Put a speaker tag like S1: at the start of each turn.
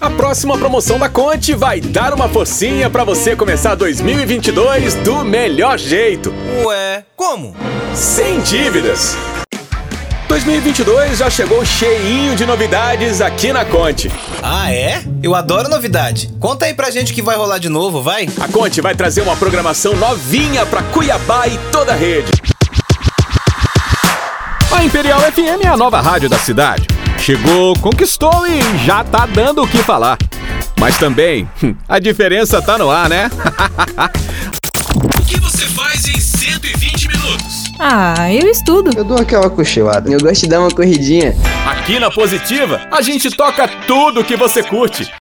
S1: A próxima promoção da Conte vai dar uma forcinha pra você começar 2022 do melhor jeito.
S2: Ué, como?
S1: Sem dívidas. 2022 já chegou cheinho de novidades aqui na Conte.
S2: Ah, é? Eu adoro novidade. Conta aí pra gente o que vai rolar de novo, vai?
S1: A Conte vai trazer uma programação novinha pra Cuiabá e toda a rede. A Imperial FM é a nova rádio da cidade. Chegou, conquistou e já tá dando o que falar. Mas também, a diferença tá no ar, né?
S3: O que você faz em 120 minutos?
S4: Ah, eu estudo.
S5: Eu dou aquela cochilada. Eu gosto de dar uma corridinha.
S1: Aqui na Positiva, a gente toca tudo que você curte.